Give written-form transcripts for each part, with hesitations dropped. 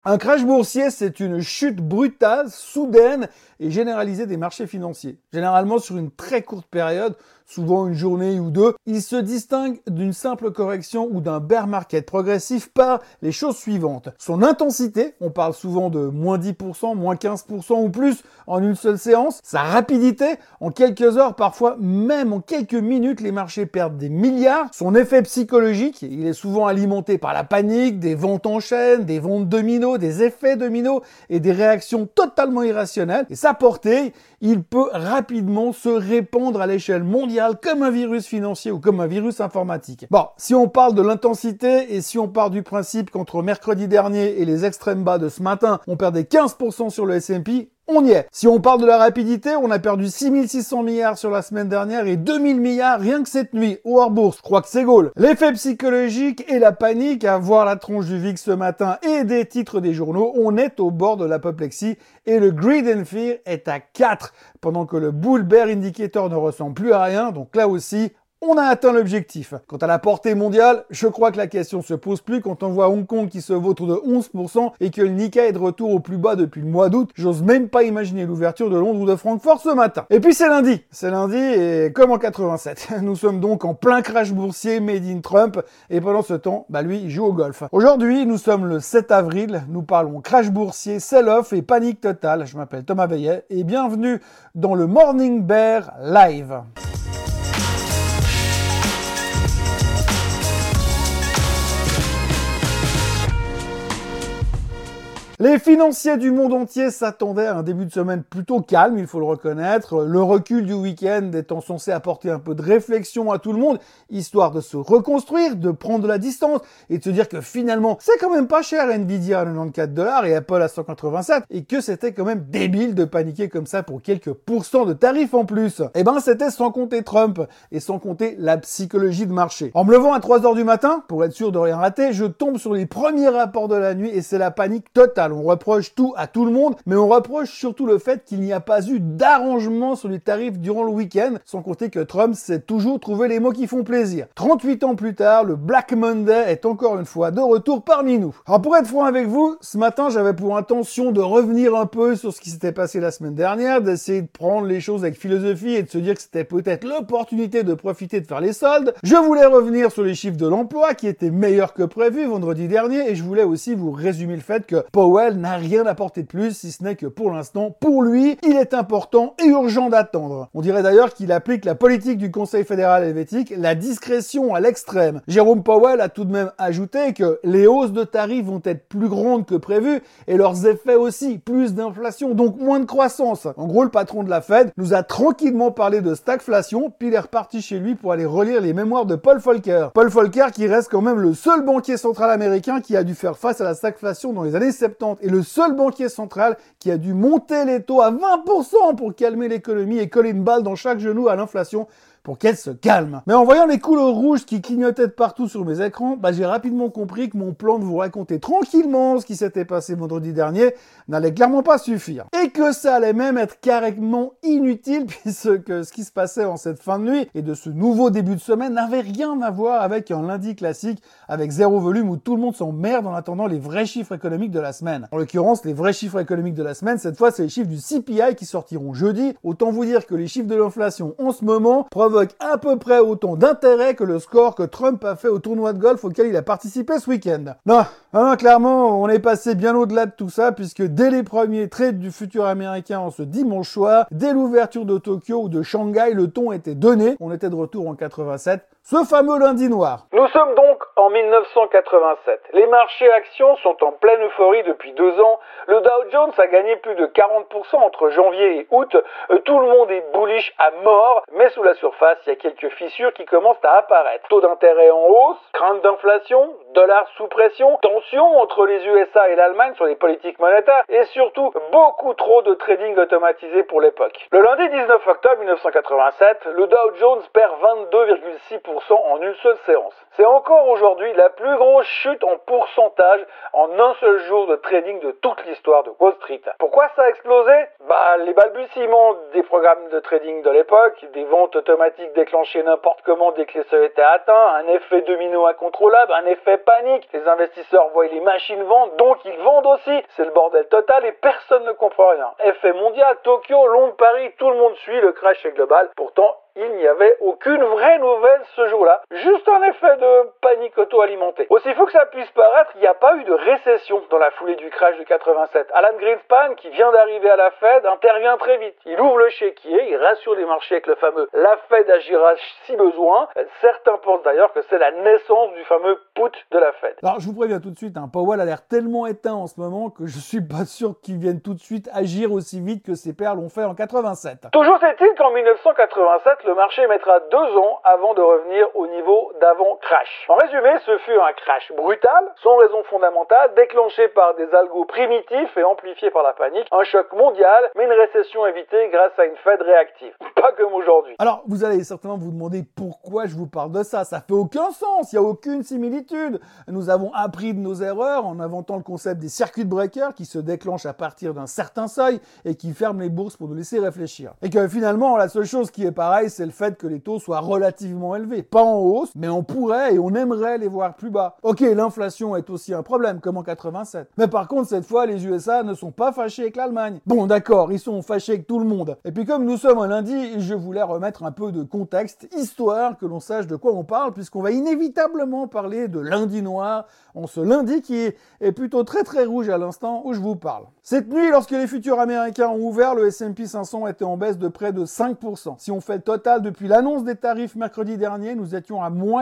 Un crash boursier, c'est une chute brutale, soudaine et généralisée des marchés financiers. Généralement sur une très courte période, souvent une journée ou deux, il se distingue d'une simple correction ou d'un bear market progressif par les choses suivantes. Son intensité, on parle souvent de moins 10%, moins 15% ou plus en une seule séance. Sa rapidité, en quelques heures, parfois même en quelques minutes, les marchés perdent des milliards. Son effet psychologique, il est souvent alimenté par la panique, des ventes en chaîne, des ventes dominos, des effets dominos et des réactions totalement irrationnelles. Et sa portée, il peut rapidement se répandre à l'échelle mondiale comme un virus financier ou comme un virus informatique. Bon, si on parle de l'intensité et si on part du principe qu'entre mercredi dernier et les extrêmes bas de ce matin, on perdait 15% sur le S&P, on y est. Si on parle de la rapidité, on a perdu 6600 milliards sur la semaine dernière et 2000 milliards rien que cette nuit, au hors bourse. Je crois que c'est goal. L'effet psychologique et la panique à voir la tronche du VIX ce matin et des titres des journaux, on est au bord de l'apoplexie et le greed and fear est à 4 pendant que le bull bear indicator ne ressemble plus à rien. Donc là aussi, on a atteint l'objectif. Quant à la portée mondiale, je crois que la question se pose plus quand on voit Hong Kong qui se vautre de 11% et que le Nikkei est de retour au plus bas depuis le mois d'août. J'ose même pas imaginer l'ouverture de Londres ou de Francfort ce matin. Et puis c'est lundi. C'est lundi et comme en 87. Nous sommes donc en plein crash boursier made in Trump et pendant ce temps, lui, il joue au golf. Aujourd'hui, nous sommes le 7 avril. Nous parlons crash boursier, sell-off et panique totale. Je m'appelle Thomas Veillet et bienvenue dans le Morning Bear Live. Les financiers du monde entier s'attendaient à un début de semaine plutôt calme, il faut le reconnaître. Le recul du week-end étant censé apporter un peu de réflexion à tout le monde, histoire de se reconstruire, de prendre de la distance et de se dire que finalement, c'est quand même pas cher Nvidia à 94$ et Apple à 187 et que c'était quand même débile de paniquer comme ça pour quelques pourcents de tarifs en plus. C'était sans compter Trump et sans compter la psychologie de marché. En me levant à 3h du matin, pour être sûr de rien rater, je tombe sur les premiers rapports de la nuit et c'est la panique totale. On reproche tout à tout le monde, mais on reproche surtout le fait qu'il n'y a pas eu d'arrangement sur les tarifs durant le week-end, sans compter que Trump sait toujours trouver les mots qui font plaisir. 38 ans plus tard, le Black Monday est encore une fois de retour parmi nous. Alors pour être franc avec vous, ce matin j'avais pour intention de revenir un peu sur ce qui s'était passé la semaine dernière, d'essayer de prendre les choses avec philosophie et de se dire que c'était peut-être l'opportunité de profiter de faire les soldes. Je voulais revenir sur les chiffres de l'emploi qui étaient meilleurs que prévu vendredi dernier et je voulais aussi vous résumer le fait que Powell n'a rien apporté de plus, si ce n'est que pour l'instant, pour lui, il est important et urgent d'attendre. On dirait d'ailleurs qu'il applique la politique du Conseil fédéral helvétique, la discrétion à l'extrême. Jérôme Powell a tout de même ajouté que les hausses de tarifs vont être plus grandes que prévu et leurs effets aussi, plus d'inflation, donc moins de croissance. En gros, le patron de la Fed nous a tranquillement parlé de stagflation, puis il est reparti chez lui pour aller relire les mémoires de Paul Volcker. Paul Volcker qui reste quand même le seul banquier central américain qui a dû faire face à la stagflation dans les années 70 et le seul banquier central qui a dû monter les taux à 20% pour calmer l'économie et coller une balle dans chaque genou à l'inflation pour qu'elle se calme. Mais en voyant les couleurs rouges qui clignotaient de partout sur mes écrans, j'ai rapidement compris que mon plan de vous raconter tranquillement ce qui s'était passé vendredi dernier n'allait clairement pas suffire. Et que ça allait même être carrément inutile puisque ce qui se passait en cette fin de nuit et de ce nouveau début de semaine n'avait rien à voir avec un lundi classique avec zéro volume où tout le monde s'emmerde en attendant les vrais chiffres économiques de la semaine. En l'occurrence, les vrais chiffres économiques de la semaine, cette fois, c'est les chiffres du CPI qui sortiront jeudi. Autant vous dire que les chiffres de l'inflation en ce moment provoquent à peu près autant d'intérêt que le score que Trump a fait au tournoi de golf auquel il a participé ce week-end. Non, clairement, on est passé bien au-delà de tout ça puisque dès les premiers trades du futur américain en ce dimanche soir, dès l'ouverture de Tokyo ou de Shanghai, le ton était donné. On était de retour en 87. Ce fameux lundi noir. Nous sommes donc en 1987. Les marchés actions sont en pleine euphorie depuis 2 ans. Le Dow Jones a gagné plus de 40% entre janvier et août. Tout le monde est bullish à mort, mais sous la surface, il y a quelques fissures qui commencent à apparaître. Taux d'intérêt en hausse, crainte d'inflation, dollar sous pression, tension entre les USA et l'Allemagne sur les politiques monétaires et surtout beaucoup trop de trading automatisé pour l'époque. Le lundi 19 octobre 1987, le Dow Jones perd 22,6% en une seule séance. C'est encore aujourd'hui la plus grosse chute en pourcentage en un seul jour de trading de toute l'histoire de Wall Street. Pourquoi ça a explosé? Les balbutiements des programmes de trading de l'époque, des ventes automatiques déclenchées n'importe comment dès que les seuils étaient atteints, un effet domino incontrôlable, un effet panique. Les investisseurs voient les machines vendre, donc ils vendent aussi. C'est le bordel total et personne ne comprend rien. Effet mondial, Tokyo, Londres, Paris, tout le monde suit, le crash est global. Pourtant, il n'y avait aucune vraie nouvelle ce jour-là, juste un effet de panique auto-alimentée. Aussi fou que ça puisse paraître, il n'y a pas eu de récession dans la foulée du crash de 87. Alan Greenspan, qui vient d'arriver à la Fed, intervient très vite. Il ouvre le chéquier, il rassure les marchés avec le fameux « la Fed agira si besoin ». Certains pensent d'ailleurs que c'est la naissance du fameux put de la Fed. Alors je vous préviens tout de suite, Powell a l'air tellement éteint en ce moment que je suis pas sûr qu'il vienne tout de suite agir aussi vite que ses pairs l'ont fait en 87. Toujours est-il qu'en 1987, le marché mettra 2 ans avant de revenir au niveau d'avant-crash. En résumé, ce fut un crash brutal, sans raison fondamentale, déclenché par des algos primitifs et amplifié par la panique, un choc mondial, mais une récession évitée grâce à une Fed réactive. Pas comme aujourd'hui. Alors, vous allez certainement vous demander pourquoi je vous parle de ça. Ça fait aucun sens, il n'y a aucune similitude. Nous avons appris de nos erreurs en inventant le concept des circuit breakers qui se déclenchent à partir d'un certain seuil et qui ferment les bourses pour nous laisser réfléchir. Et que finalement, la seule chose qui est pareille, c'est le fait que les taux soient relativement élevés. Pas en hausse, mais on pourrait et on aimerait les voir plus bas. Ok, l'inflation est aussi un problème, comme en 87. Mais par contre, cette fois, les USA ne sont pas fâchés avec l'Allemagne. Bon, d'accord, ils sont fâchés avec tout le monde. Et puis comme nous sommes un lundi, je voulais remettre un peu de contexte, histoire que l'on sache de quoi on parle, puisqu'on va inévitablement parler de lundi noir, en ce lundi qui est plutôt très très rouge à l'instant où je vous parle. Cette nuit, lorsque les futurs américains ont ouvert, le S&P 500 était en baisse de près de 5%. Si on fait le total depuis l'annonce des tarifs mercredi dernier, nous étions à moins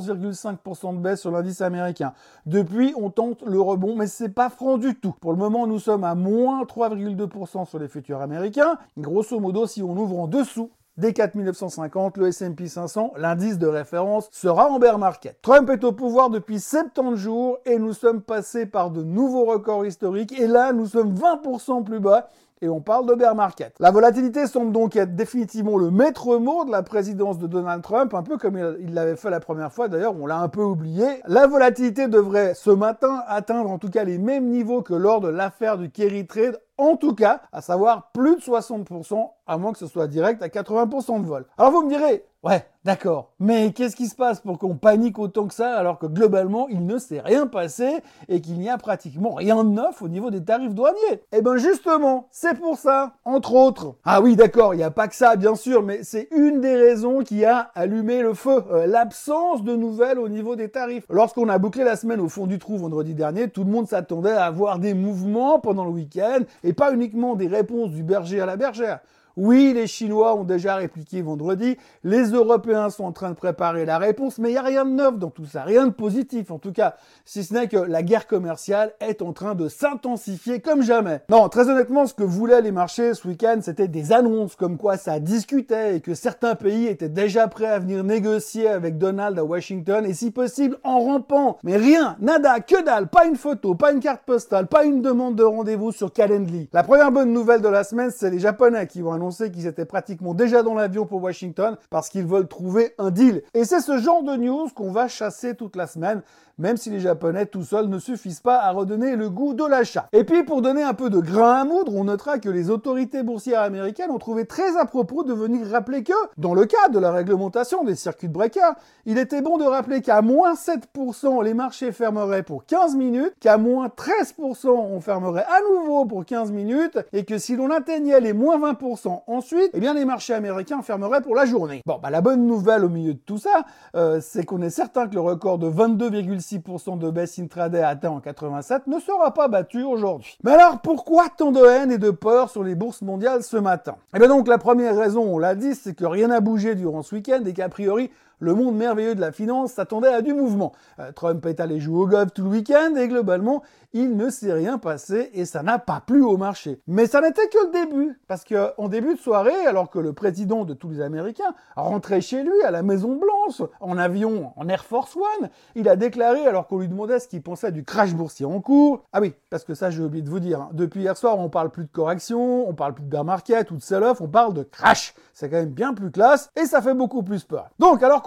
14,5% de baisse sur l'indice américain. Depuis, on tente le rebond, mais c'est pas franc du tout. Pour le moment, nous sommes à moins 3,2% sur les futurs américains. Grosso modo, si on ouvre en dessous des 4950, le S&P 500, l'indice de référence, sera en bear market. Trump est au pouvoir depuis 70 jours et nous sommes passés par de nouveaux records historiques. Et là, nous sommes 20% plus bas. Et on parle de bear market. La volatilité semble donc être définitivement le maître mot de la présidence de Donald Trump, un peu comme il l'avait fait la première fois, d'ailleurs on l'a un peu oublié. La volatilité devrait ce matin atteindre en tout cas les mêmes niveaux que lors de l'affaire du Kerry Trade, en tout cas, à savoir plus de 60%, à moins que ce soit direct à 80% de vol. Alors vous me direz, ouais, d'accord, mais qu'est-ce qui se passe pour qu'on panique autant que ça alors que globalement il ne s'est rien passé et qu'il n'y a pratiquement rien de neuf au niveau des tarifs douaniers? Eh ben justement, c'est pour ça, entre autres. Ah oui, d'accord, il n'y a pas que ça bien sûr, mais c'est une des raisons qui a allumé le feu, l'absence de nouvelles au niveau des tarifs. Lorsqu'on a bouclé la semaine au fond du trou vendredi dernier, tout le monde s'attendait à avoir des mouvements pendant le week-end et pas uniquement des réponses du berger à la bergère. Oui, les Chinois ont déjà répliqué vendredi, les Européens sont en train de préparer la réponse, mais il n'y a rien de neuf dans tout ça, rien de positif en tout cas, si ce n'est que la guerre commerciale est en train de s'intensifier comme jamais. Non, très honnêtement, ce que voulaient les marchés ce week-end, c'était des annonces comme quoi ça discutait et que certains pays étaient déjà prêts à venir négocier avec Donald à Washington et si possible en rampant. Mais rien, nada, que dalle, pas une photo, pas une carte postale, pas une demande de rendez-vous sur Calendly. La première bonne nouvelle de la semaine, c'est les Japonais qui vont annoncer qu'ils étaient pratiquement déjà dans l'avion pour Washington parce qu'ils veulent trouver un deal. Et c'est ce genre de news qu'on va chasser toute la semaine, même si les Japonais tout seuls ne suffisent pas à redonner le goût de l'achat. Et puis pour donner un peu de grain à moudre, on notera que les autorités boursières américaines ont trouvé très à propos de venir rappeler que, dans le cas de la réglementation des circuit breakers, il était bon de rappeler qu'à moins 7% les marchés fermeraient pour 15 minutes, qu'à moins 13% on fermerait à nouveau pour 15 minutes, et que si l'on atteignait les moins 20% ensuite, eh bien les marchés américains fermeraient pour la journée. Bon, la bonne nouvelle au milieu de tout ça, c'est qu'on est certain que le record de 22,6% de baisse intraday atteint en 87 ne sera pas battu aujourd'hui. Mais alors, pourquoi tant de haine et de peur sur les bourses mondiales ce matin? Eh bien donc, la première raison, on l'a dit, c'est que rien n'a bougé durant ce week-end et qu'a priori, le monde merveilleux de la finance s'attendait à du mouvement. Trump est allé jouer au golf tout le week-end et globalement, il ne s'est rien passé et ça n'a pas plu au marché. Mais ça n'était que le début, parce qu'en début de soirée, alors que le président de tous les Américains rentrait chez lui à la Maison Blanche, en avion, en Air Force One, il a déclaré, alors qu'on lui demandait ce qu'il pensait du crash boursier en cours. Ah oui, parce que ça j'ai oublié de vous dire, depuis hier soir on parle plus de correction, on parle plus de bear market ou de sell-off, on parle de crash. C'est quand même bien plus classe et ça fait beaucoup plus peur. Donc alors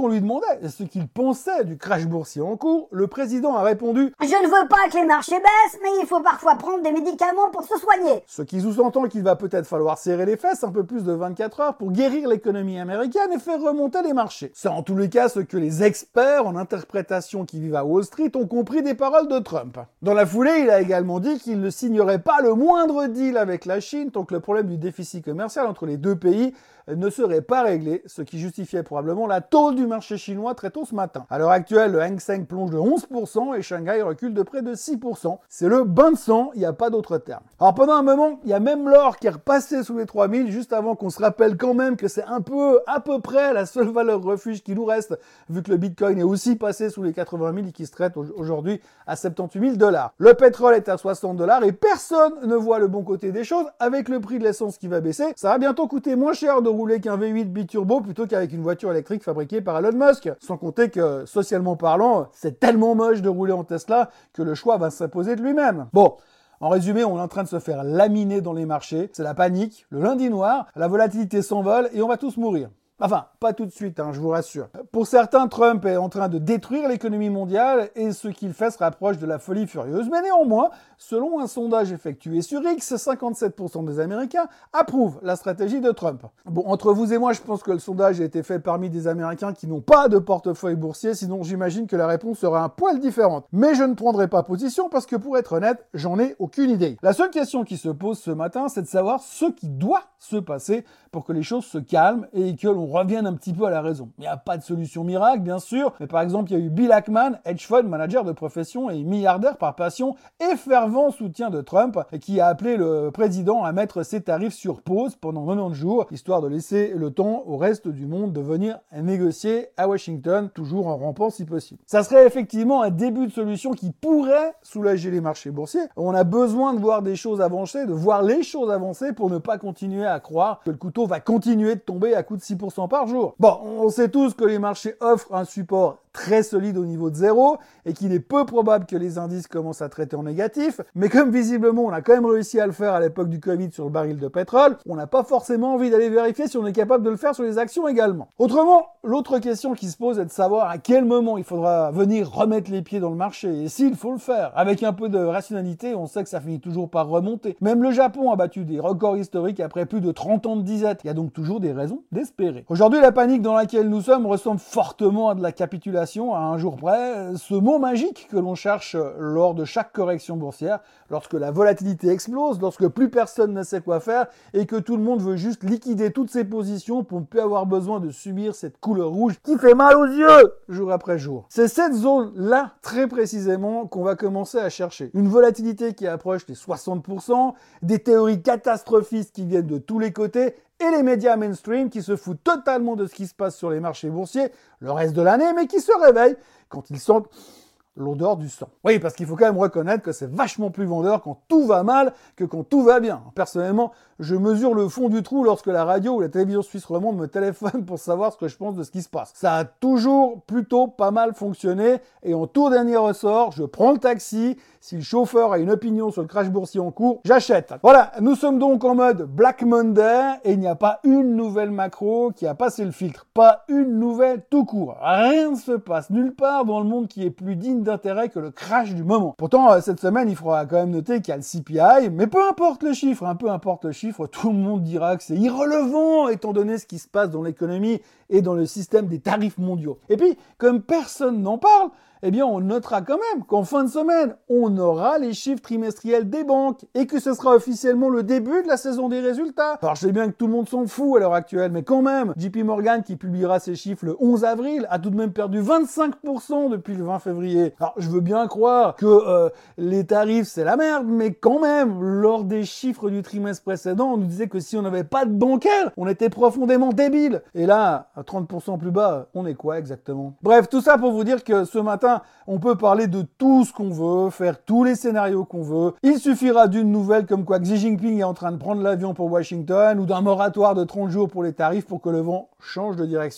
qu'on lui demandait ce qu'il pensait du crash boursier en cours, le président a répondu « Je ne veux pas que les marchés baissent, mais il faut parfois prendre des médicaments pour se soigner. » Ce qui sous-entend qu'il va peut-être falloir serrer les fesses un peu plus de 24 heures pour guérir l'économie américaine et faire remonter les marchés. C'est en tous les cas ce que les experts en interprétation qui vivent à Wall Street ont compris des paroles de Trump. Dans la foulée, il a également dit qu'il ne signerait pas le moindre deal avec la Chine tant que le problème du déficit commercial entre les deux pays ne serait pas réglé, ce qui justifiait probablement la tôle du marché chinois très tôt ce matin. À l'heure actuelle, le Hang Seng plonge de 11% et Shanghai recule de près de 6%. C'est le bain de sang, il n'y a pas d'autre terme. Alors pendant un moment, il y a même l'or qui est repassé sous les 3000, juste avant qu'on se rappelle quand même que c'est à peu près la seule valeur refuge qui nous reste, vu que le Bitcoin est aussi passé sous les 80 000 et qui se traite aujourd'hui à 78 000 $. Le pétrole est à 60 $ et personne ne voit le bon côté des choses. Avec le prix de l'essence qui va baisser, ça va bientôt coûter moins cher de rouler qu'un V8 biturbo plutôt qu'avec une voiture électrique fabriquée par Elon Musk. Sans compter que, socialement parlant, c'est tellement moche de rouler en Tesla que le choix va s'imposer de lui-même. Bon. En résumé, on est en train de se faire laminer dans les marchés. C'est la panique, le lundi noir, la volatilité s'envole et on va tous mourir. Enfin, pas tout de suite, je vous rassure. Pour certains, Trump est en train de détruire l'économie mondiale et ce qu'il fait se rapproche de la folie furieuse. Mais néanmoins, selon un sondage effectué sur X, 57% des Américains approuvent la stratégie de Trump. Bon, entre vous et moi, je pense que le sondage a été fait parmi des Américains qui n'ont pas de portefeuille boursier, sinon j'imagine que la réponse sera un poil différente. Mais je ne prendrai pas position parce que pour être honnête, j'en ai aucune idée. La seule question qui se pose ce matin, c'est de savoir ce qui doit se passer pour que les choses se calment et que l'on revienne un petit peu à la raison. Il n'y a pas de solution miracle, bien sûr, mais par exemple, il y a eu Bill Ackman, hedge fund manager de profession et milliardaire par passion et fervent soutien de Trump, qui a appelé le président à mettre ses tarifs sur pause pendant 90 jours, histoire de laisser le temps au reste du monde de venir négocier à Washington, toujours en rampant si possible. Ça serait effectivement un début de solution qui pourrait soulager les marchés boursiers. On a besoin de voir des choses avancer, de voir les choses avancer pour ne pas continuer à croire que le couteau va continuer de tomber à coup de 6% par jour. Bon, on sait tous que les marchés offrent un support très solide au niveau de zéro et qu'il est peu probable que les indices commencent à traiter en négatif, mais comme visiblement on a quand même réussi à le faire à l'époque du Covid sur le baril de pétrole, on n'a pas forcément envie d'aller vérifier si on est capable de le faire sur les actions également. Autrement, l'autre question qui se pose est de savoir à quel moment il faudra venir remettre les pieds dans le marché et s'il faut le faire. Avec un peu de rationalité, on sait que ça finit toujours par remonter. Même le Japon a battu des records historiques après plus de 30 ans de disette. Il y a donc toujours des raisons d'espérer. Aujourd'hui, la panique dans laquelle nous sommes ressemble fortement à de la capitulation à un jour près, ce mot magique que l'on cherche lors de chaque correction boursière, lorsque la volatilité explose, lorsque plus personne ne sait quoi faire et que tout le monde veut juste liquider toutes ses positions pour ne plus avoir besoin de subir cette couleur rouge qui fait mal aux yeux jour après jour. C'est cette zone-là, très précisément, qu'on va commencer à chercher. Une volatilité qui approche les 60%, des théories catastrophistes qui viennent de tous les côtés et les médias mainstream qui se foutent totalement de ce qui se passe sur les marchés boursiers le reste de l'année, mais qui se réveillent quand ils sentent l'odeur du sang. Oui, parce qu'il faut quand même reconnaître que c'est vachement plus vendeur quand tout va mal que quand tout va bien. Personnellement, je mesure le fond du trou lorsque la radio ou la télévision suisse romande me téléphone pour savoir ce que je pense de ce qui se passe. Ça a toujours plutôt pas mal fonctionné et en tout dernier ressort, je prends le taxi. Si le chauffeur a une opinion sur le crash boursier en cours, j'achète. Voilà, nous sommes donc en mode Black Monday et il n'y a pas une nouvelle macro qui a passé le filtre. Pas une nouvelle tout court. Rien ne se passe nulle part dans le monde qui est plus digne d'intérêt que le crash du moment. Pourtant, cette semaine, il faudra quand même noter qu'il y a le CPI, mais peu importe le chiffre, peu importe le chiffre, tout le monde dira que c'est irrelevant étant donné ce qui se passe dans l'économie et dans le système des tarifs mondiaux. Et puis, comme personne n'en parle, eh bien, on notera quand même qu'en fin de semaine, on aura les chiffres trimestriels des banques et que ce sera officiellement le début de la saison des résultats. Alors, je sais bien que tout le monde s'en fout à l'heure actuelle, mais quand même, JP Morgan, qui publiera ses chiffres le 11 avril, a tout de même perdu 25% depuis le 20 février. Alors, je veux bien croire que les tarifs, c'est la merde, mais quand même, lors des chiffres du trimestre précédent, on nous disait que si on n'avait pas de bancaire, on était profondément débile. Et là, à 30% plus bas, on est quoi exactement? Bref, tout ça pour vous dire que ce matin, on peut parler de tout ce qu'on veut, faire tous les scénarios qu'on veut. Il suffira d'une nouvelle comme quoi Xi Jinping est en train de prendre l'avion pour Washington ou d'un moratoire de 30 jours pour les tarifs pour que le vent change de direction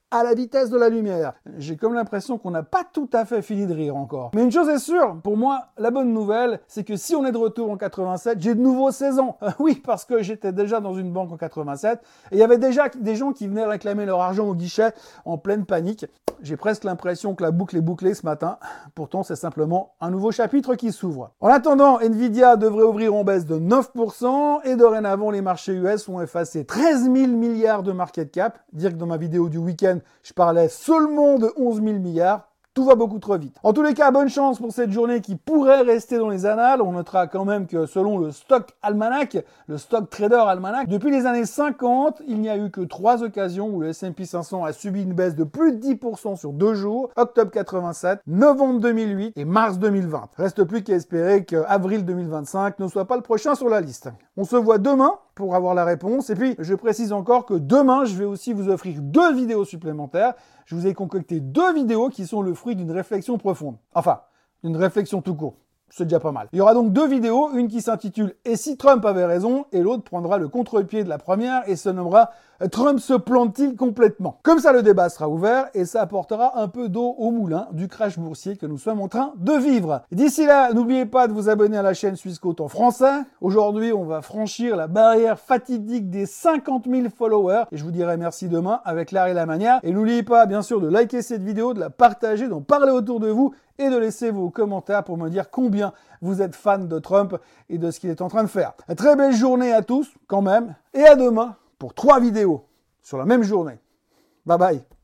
à la vitesse de la lumière. J'ai comme l'impression qu'on n'a pas tout à fait fini de rire encore. Mais une chose est sûre, pour moi, la bonne nouvelle, c'est que si on est de retour en 87, j'ai de nouveau 16 ans. Oui, parce que j'étais déjà dans une banque en 87, et il y avait déjà des gens qui venaient réclamer leur argent au guichet en pleine panique. J'ai presque l'impression que la boucle est bouclée ce matin. Pourtant, c'est simplement un nouveau chapitre qui s'ouvre. En attendant, Nvidia devrait ouvrir en baisse de 9%, et dorénavant, les marchés US ont effacé 13 000 milliards de market cap. Dire que dans ma vidéo du week-end, je parlais seulement de 11 000 milliards. Tout va beaucoup trop vite. En tous les cas, bonne chance pour cette journée qui pourrait rester dans les annales. On notera quand même que selon le Stock Almanac, le Stock Trader Almanac, depuis les années 50, il n'y a eu que 3 occasions où le S&P 500 a subi une baisse de plus de 10% sur 2 jours, octobre 87, novembre 2008 et mars 2020. Reste plus qu'à espérer qu'avril 2025 ne soit pas le prochain sur la liste. On se voit demain pour avoir la réponse. Et puis, je précise encore que demain, je vais aussi vous offrir 2 vidéos supplémentaires. Je vous ai concocté 2 vidéos qui sont le fruit d'une réflexion profonde. Enfin, d'une réflexion tout court. C'est déjà pas mal. Il y aura donc 2 vidéos, une qui s'intitule « Et si Trump avait raison ?» et l'autre prendra le contre-pied de la première et se nommera « Trump se plante-t-il complètement ?» Comme ça, le débat sera ouvert et ça apportera un peu d'eau au moulin du crash boursier que nous sommes en train de vivre. D'ici là, n'oubliez pas de vous abonner à la chaîne Swissquote en français. Aujourd'hui, on va franchir la barrière fatidique des 50 000 followers et je vous dirai merci demain avec l'art et la manière. Et n'oubliez pas, bien sûr, de liker cette vidéo, de la partager, d'en parler autour de vous et de laisser vos commentaires pour me dire combien vous êtes fan de Trump et de ce qu'il est en train de faire. Très belle journée à tous, quand même, et à demain pour 3 vidéos sur la même journée. Bye bye.